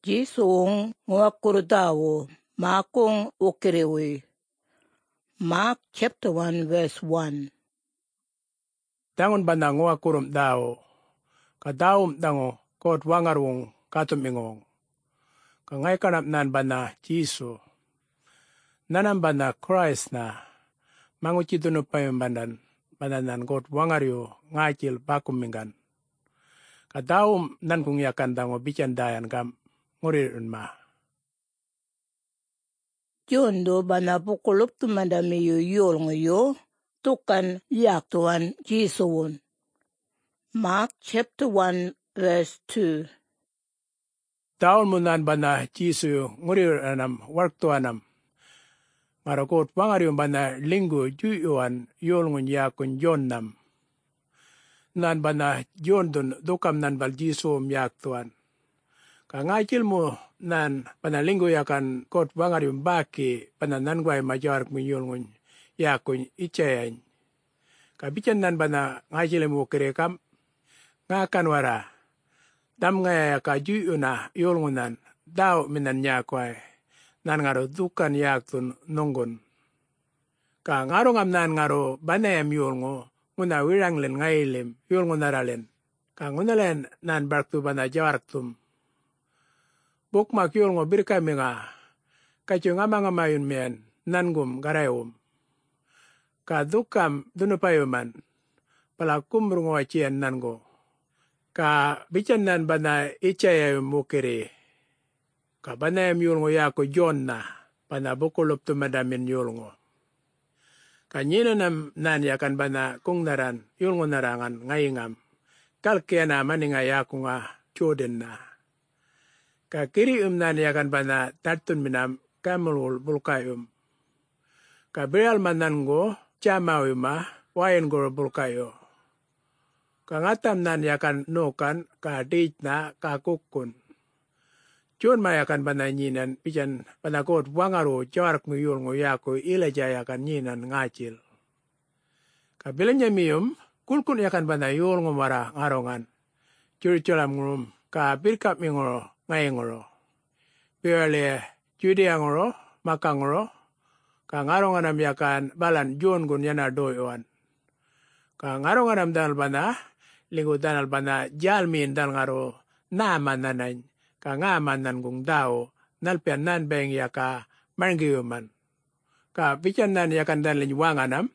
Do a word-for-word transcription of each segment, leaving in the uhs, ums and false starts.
Jisung ngwakurutawo makong ukirewe. Mark chapter one verse one. Tangon bana ngoa kurum dao. Ka daum dango kot wangarung katumingong. Ka ngay kanap nan bana Jisu. Nanam bana Christ na. Manguchitunu payambandan. Bananan kot wangaryo ngajil bakumingan. Ka daum nan kung yakan dango bican dayan kam ngurirun ma. Jondo bana pukulup tumadami yu yul ngayo. Tukan yak tuan Jisuun. Mark chapter one verse two. Taon mo nan bana Jisu ngurir anam warkto anam. Marakot wangaryo bana linggo juyuan yul ngun yakun John nam. Nan bana John dun dukam nan bal Jisu yak tuan. Ka ngajil mo nan panalingo yakan kot wangar yung baki pananan guay majar kung yun ngun yakun ichayan. Ka bican nan bana ngajil mo kirekam ngakan wara. Dam ngaya ka juyo na yun ngunan daw minan yakway. Nan ngaro dukan yaktun nunggun. Ka ngaro ngam nan ngaro banayam yun ngu nguna wiranglen ngailim yun ngunaralen. Ka ngunalen nan barktu bana jawarktum. Buk makyul ngo birka minga, kacu nga mga mayun miyan, nangum garayum. Ka dukam dunupayuman, pala kumru ngo acian nango. Ka bican nan bana icayayum mukiri. Ka banayam yul ngo yako John na, bana bukulup tumadamin yul ngo. Ka nyino nam nan yakan bana kung naran, yul ngo narangan ngayingam. Kalkaya naman nga yako nga Jordan na. Ka kiri um nan yakan bana tartun minam kamulul bulkayum. Ka beral manan go chamawi ma wayan go bulkayo. Ka ngatam nan yakan nokan ka dit na ka kukun. Chun ma yakan bana nyinan pijan panakot wangaro jarak nguyul ngo yako ilaja yakan nyinan ngacil. Ka bilanya miyum kulkun yakan bana yul ngo mara ngarongan. Curi-culam ngum ka birkap mingoro. Ngay ngoro. Pirale judi ngoro, maka ngoro. Ka ngarong anam yakan balan John gun yana doyuan. Ka ngarong anam danal bana, linggo danal bana jalmin dal ngaro naman nanay. Ka ngaman nan gung dao, nalpian nan beng yaka marangiyuman. Ka pican nan yakan danlin wanganam.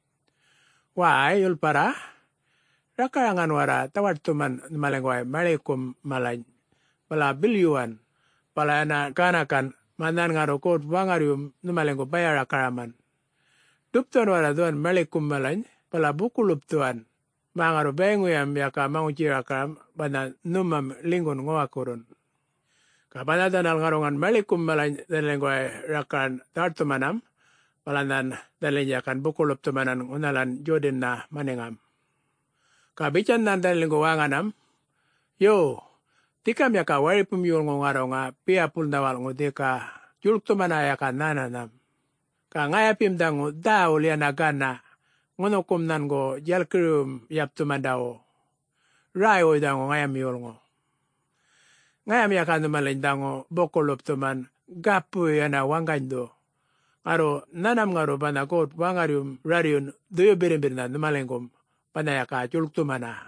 Wai yul para. Rakarangan wara tawad tuman malengway malikum malany. Pala bilyuan, pala na kanakan, manan nga rokot wangarium numalengko bayar akaraman. Duptuan wala doan malikum malany, pala bukulup tuan. Mga robenguyam yaka mangucir akaram, bana numam lingon ngawakurun. Kapana danal ngarongan malikum malany dalengko ay rakan tartumanam, pala nan dalenyakan bukulup tumanan unalan Jordan na maningam. Kabican nan dalengko wanganam, yo, tikam yaka wari pumiyul ngo ngaro nga pia pul nawal ngo deka juluk tumana yaka nananam. Ka ngaya pimdang ngo dao liya nagana ngono kumnan ngo jalkirum yap tumandao. Rai oida ngo ngaya miyul ngo. Ngaya miyaka numalin dango bokolup tuman gapu yana wangando. Ngaro nanam ngaro banakot wangarium rariun duyo birin-birin na numalingum panayaka juluk tumana.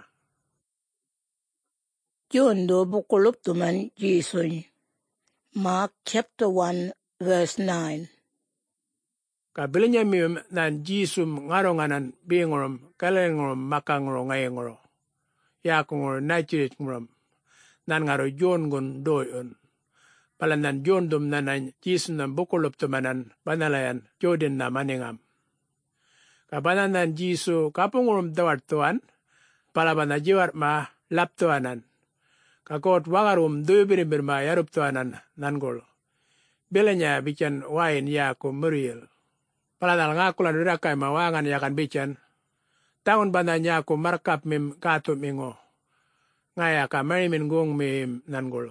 Jondo bukulup tuman Jisuun. Mark chapter one verse nine. Kabilinya miyum nan Jisum ngaronganan bingorum kalengorum makangoro ngayengoro. Yakungoro nachirit ngorum. Nan ngaro John gun doyun. Palan nan John dum nanan Jisum nan bukulup tumanan banalayan Jordan na maningam. Kabanan nan Jisu kapungurum dawat tuan. Palaban na jiwat ma laptuanan. Kakot wangarum duyo birin-birin ma yarup tuanan nangol. Bilanya bican wain yaku muriel. Palanal ngakulan rirakay mawangan yakan bican. Taon bananya aku markap mim katup mingo. Ngaya ka marimin gong mim nangol.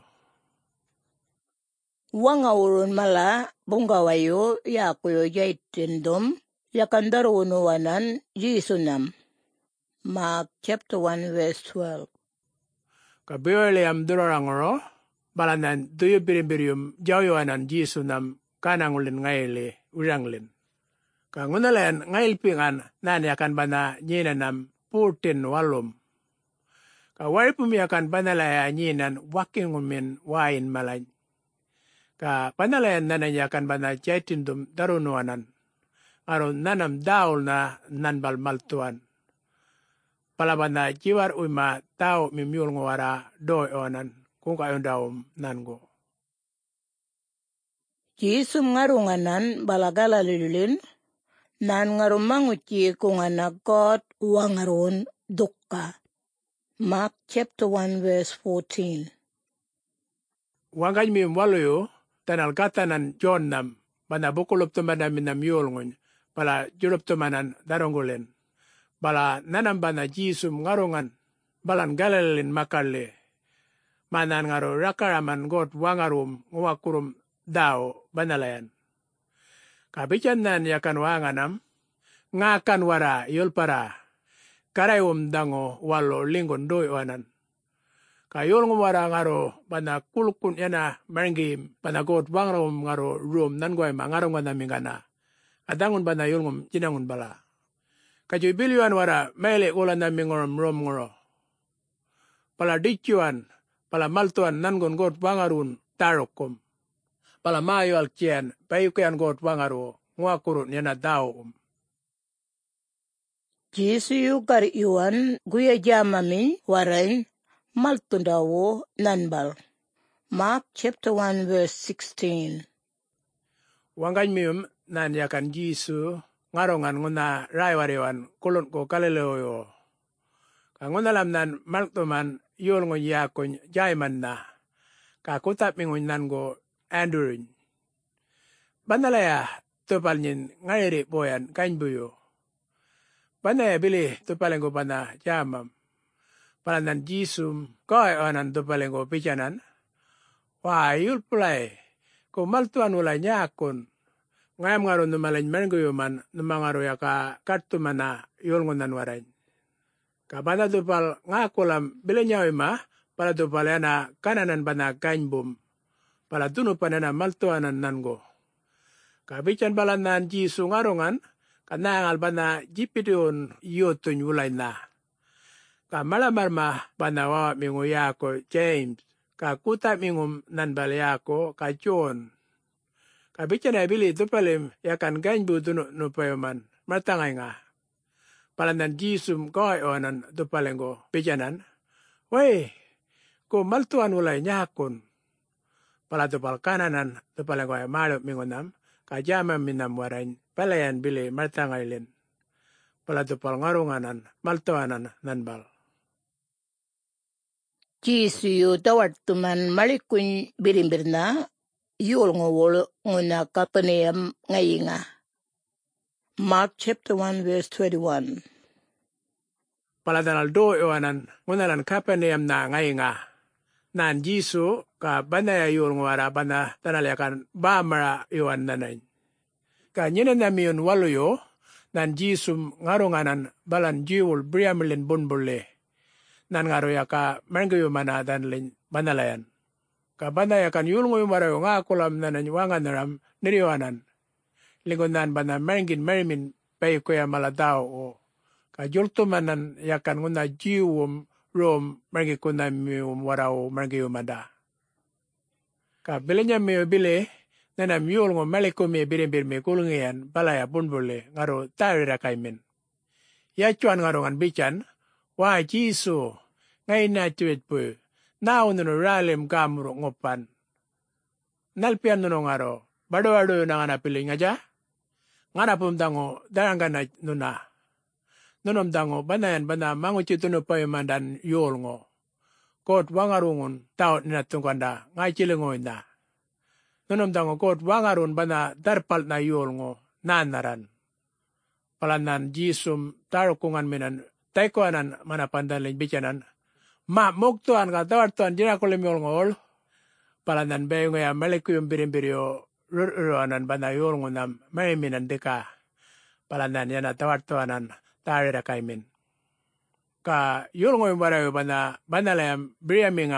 Wangawurun mala bungawayo yaku yo jaitindom yakan darunuwanan Jisunam. Mark chapter one verse twelve. Kabiole am durarangoro, balanan tuyo birimbirium jawyanan Jisu nam kanangulin ngaili uranglin. Ka ngunalen ngailpingan nan yakan bana nyina nam putin walum. Ka waripum yakan banalaya nyinan wakingumin wain malany. Ka panalayan nanan yakan bana jaitindum darunuanan. Aro nanam daul na nanbal maltuan. Palabana jiwar uima tau mimiul ngwara doi onan kung kayon daum nango. Jisum ngarunganan balagala lilin, nan ngarumanguchi kung anak God wangaron dukka. Mark chapter one verse fourteen. Wangaj mi waluyo tanal katanan John nam bana bukulup tumanan minam yulngun pala julup tumanan daronggulen. Bala nanam bana Jisum ngarungan balan galalin makalle. Manan ngaro rakaraman God wangarum nguwakurum dao banalayan. Kabichan nan yakan wanganam ngakan wara yulpara karayum dango walo lingon doi wanan. Kayol ngwara ngaro bana kulukun yana maringim bana God wangarum ngaro room nan goy mangaro ngana mingana. Adangun bana yulngum jinangun bala. Kajoy biliwan wara mele ulan na mingorom rom ngoro. Pala dichuan, pala maltuan nangon God wangarun tarokum. Pala mayo alkian, payukian God wangaru, nguakurun yana dao um. Jisu yu kar iwan guya jamami warain maltundawo nanbal. Mark chapter one verse sixteen. Wangan mium nan yakan Jisu ngarongan nguna raiwariwan kulun ko kaleleoyo. Kangunalam nan maltuman yul ngon yakon jaiman na. Kakutap mingun nan go Andrew. Banalaya tupal nyin ngairi boyan kainbuyo. Banaya bili tupalengo bana jamam. Palanan Jisum koi onan tupalengo pichanan. Wah yul pulai. Ko maltuan ulay nyakon. Ngayam ngaron numalany merenguyuman numangaro yaka kartumana yul ngunan warain. Kabana tupal ngakulam bili nyawima pala tupal yana kananan bana kainbum. Pala tunu panana maltuanan nango. Kabichan balanan Jisu ngarongan kanangal bana jipidion yotun ulay na. Kamalamar ma bana wawa mingo yako James. Kakuta mingum nanbal yako ka John. Kabichan ay bili tupalim yakan kainbu tunu nupayoman martangay nga. Palanan Jisum koy onan tupalengo pichanan. Wey, ko maltuan ulay nyakon. Pala tupal kananan tupalengo ay malop mingunam. Kajama minam warain palayan bili martangaylin. Pala tupal ngarunganan maltuanan nanbal. Jisu yu tawat tuman malikun birimbirna yul ngawolo nguna kapanayam ngayinga. Mark chapter one verse twenty-one. Paladanal do iwanan ngunalan kapanayam na ngayinga. Nan Jisu ka banaya yul ngwara bana tanalayakan bamara iwan nanay. Ka nyinan namiyon waluyo nan Jisum ngarunganan balan jiwul briamilin bunbule. Nan ngaro yaka merengyo manadan lin banalayan. Ka banaya kan yul ngoy marayo nga kulam nanan wangan naram niriwanan. Lingunan bana merengin merimin pay kuya maladao o. Ka jultumanan yakan nguna jiwum rom merengin kuna miyum warao merengyo mada. Ka bilanya miyo bile nanam yul ngo malikumi birin-birin kulungian balaya bunbule ngaro tarira kaimin. Ya cuan ngarongan bican. Wah Jisu, ngay na tuwid po, naon nuno ralim kamuro ngopan. Nalpian nuno ngaro, bado-bado na nga napiling nga dya. Nga napumdango, darang ka na nuna. Nunom dango, banayan bana, manguchito no pa yung mandan yul ngo. Kot wangarungon, tao ninatungkanda, ngay chilingoy na. Nunom dango, kot wangarun bana, darpal na yul ngo, nanaran. Palanan Jisum, tarukungan minan, taikuanan manapandan lin bicanan. Ma muktuan ka tawartuan dinakulim yol ngol. Palanan bayo ngaya maliku yung birin-birio ruruanan bana yol ngunam mariminan deka. Palanan yana tawartuanan tarira kaimin. Ka yol ngoy barayo bana banalayam biriamingam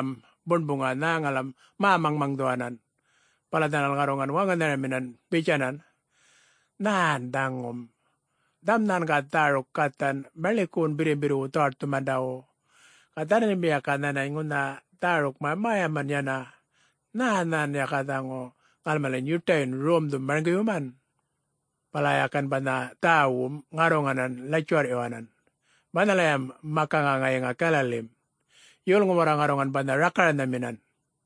bunbunga na ngalam mamang mangduanan. Paladanal ngarongan wangan na minan bijanan. Naan dangom. Damnan ka tarok katan malikun biribiru tar tumandao. Katanan biya ka na na tarok mamayaman yana. Naan ya katango kalmalan yutain rom dum margayuman. Palayakan ba na tao ngaronganan lachuar iwanan. Manalayam makangangay nga kalalim. Yul ngumara ngarongan ba na rakaran na minan.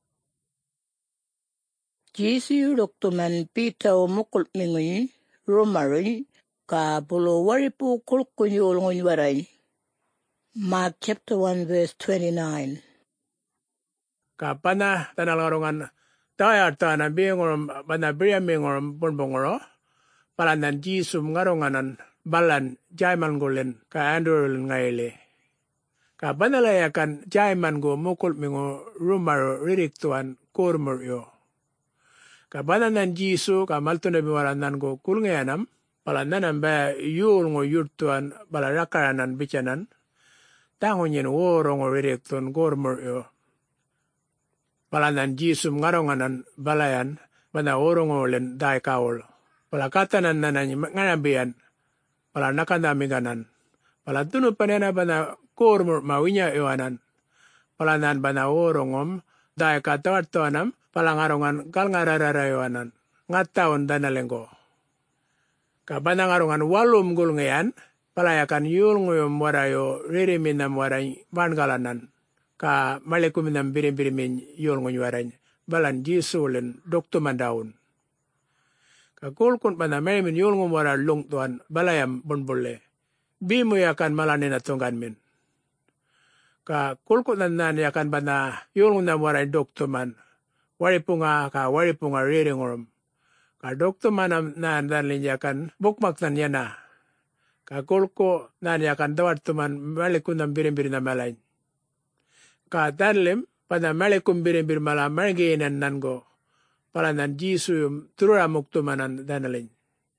Jisu doktuman Peter o mukul mingoy, romarin, ka bulo waripu kulkun yulngon waray. Mark chapter one verse twenty-nine. Ka pana tanal ngarongan tayar tanan bingorom bana bria mingorom bonbongoro. Palanan Jisu ngaronganan balan jaiman gulen ka andurul ngayle. Ka banalayakan jaiman go mukul mingo rumaro ririk tuan kurmur yo. Kabananan Jisu ka maltuna biwaranan go kulngayanam palanan ba yul ngo yurtuan bala rakaranan bicanan tango nyen woro ngo ririk tuan kurmur yo. Palanan Jisu ngaronganan balayan bana woro ngo len dai kaol. Pala katanan nanan nganabian pala nakandamiganan. Pala tunu panena bana kurmur mawinya iwanan. Pala nan bana worongom dai katawartuanam pala ngarongan kal ngararara iwanan. Ngataon danalenggo. Kabana ngarongan walum gul ngayan pala yakan yul nguyum warayo ririminam waray bangalanan. Ka malikuminam birim-birimin yul nguy waray. Balan Jisulen dokto mandaun. Kakulkun pa na may min yul ngumara lung tuan balayam bonbole. Bimo yakan malanin at tunggan min. Kakulkun na nan yakan ba na yul ngumara dokto man. Wari po nga ka wari po nga riring orom. Ka dokto man na nanlin yakan bukmak nan yan na. Kakulko nan yakan dawat tuman malikun ng birin-birin na malay. Ka tanlim pa na malikun birin-birin malam mariginan nan go. Palanan Jisu yung turura muktumanan danalin.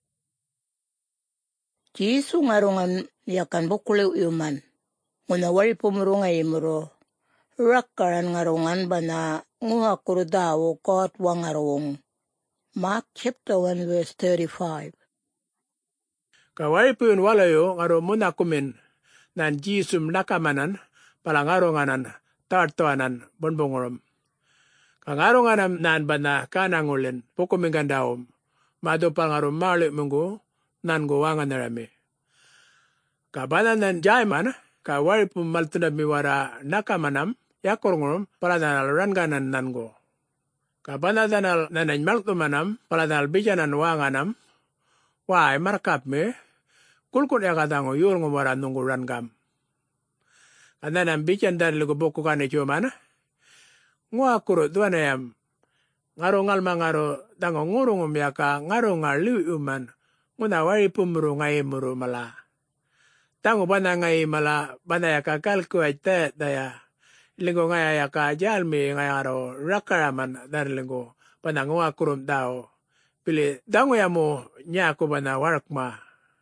Jisu ngarongan yakan bukuliw yuman. Ngunawari pumurungay imuro. Rakaran ngarongan ba na nguha kurudawo kot wang ngarong. Mark chapter one verse thirty-five. Kawari po yun walayo ngaro muna kumin nan Jisu nakamanan palangaronganan tartoanan bonbongorom. Kangaro nga nan ba na kanangulen, poko mingandaom, mado pangaro mali mungo, nan guwangan na rami. Kabanan nan jaiman, kawari pumaltunab miwara nakamanam, yakorngorom, pala nanal ranganan nan go. Kabanan nanal nanay maltumanam, pala nanal bijanan wanganam, waay markap me, kulkut yakatango yul ngumara nungu rangam. Kanan bijan dan ligo boko kane chumana, ngwa kuro tuan ayam ngaro ngal mangaro dango ngurung umyaka ngaro ngal uman nguna wari pumuru ngai muru mala tango bana ngai mala bana yaka kalku aite daya lingo ngai yaka jalmi ngai ngaro rakaraman dar lingo bana ngwa kuro dao pili dango yamo nyako bana warakma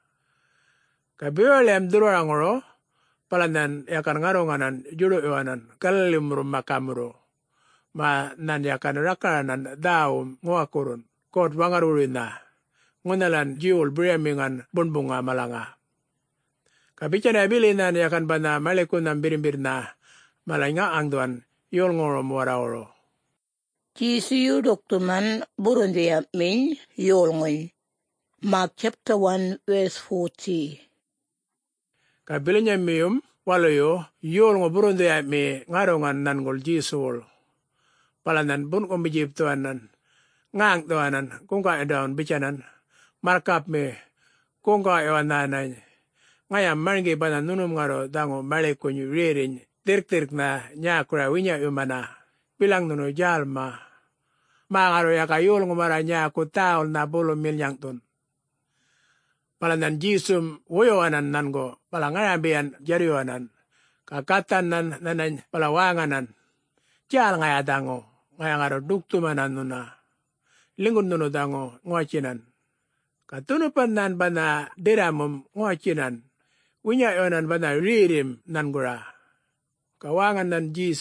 kabio lem durangoro palanan yakan ngaro nganan juro iwanan kalimuru makamuro ma nan yakan rakaran daw ngwa kurun kot wangarurin na ngunalan jiul briamingan bunbunga malanga kabicha na bili nan yakan ba na malikun ng birimbir na malanga ang duan yul ngorom waraoro Jisu doktuman burundi min yul ngoy. Mark chapter one verse forty. Kabili niya miyum walayo yul ngo burundi mi ngarongan nan ngol Jisul palanan bun ko bijib tuanan ngang tuanan kung ka daun bicanan markap me kung ka ewan nanay ngayam maringi banan nunum ngaro dango malikun yu ririn tirk-tirk na nya kura winya umana bilang nunu jalma mangaro ya kayul ngumara nya ku taol na bolo milyang tun palanan Jisum woyoanan nango palangayabian jariwanan kakatan nan nanan palawanganan jal ngaya dango ngaya ngaro duktumanan nuna lingun nunu dango ngochinan katunupan nan bana diramum ngochinan winya yonan bana ririm nan gura kawangan nan Jisu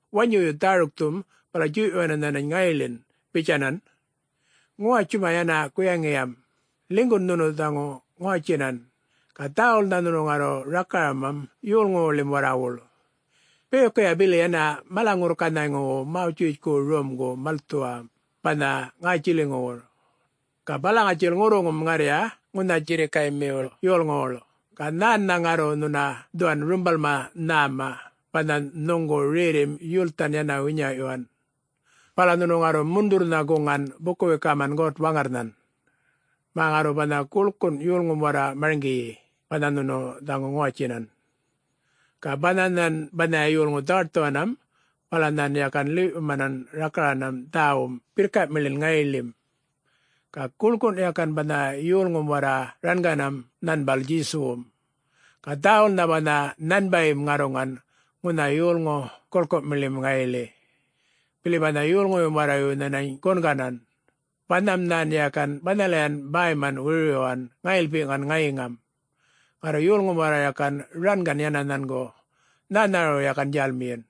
wanyo yu taruktum pala ju yuananan ngailin pichanan. Ngua cuma yana kuyangiyam. Lingun nunu tango ngua chinan. Kataol na nunu ngaro rakaramam yul ngo limwarawul. Pero kaya bili yana malangur kanay ngo mau chuit ko rum go maltua pana ngachili ngo. Kabala ngachil nguro ngum ngaria nguna jiri kay meol yul ngolo. Kanan na ngaro nuna duan rumbalma nama pana nongo ririm yultan yana winya yuan. Pala nunu ngaro mundur na gungan buku kaman got wangarnan. Mangaro pana kulkun yul ngumwara maringi pana nunu dango ngachinan. Kabananan bana yul ngudarto anam pala nan yakan li manan rakaranam taum pirkat milin ngailim. Ka kulkun yakan bana yul ngumwara ranganam nan baljisum. Ka taon na bana nan baim ngarongan nguna yul ngo kulkut milim ngaili. Pili bana yul ngo yumwara yu nanay konganan. Panam nan yakan banalayan baiman wiryoan ngailpingan ngaingam. Ngaro yul ngumwara yakan rangan yananan go nanaro yakan jalmien.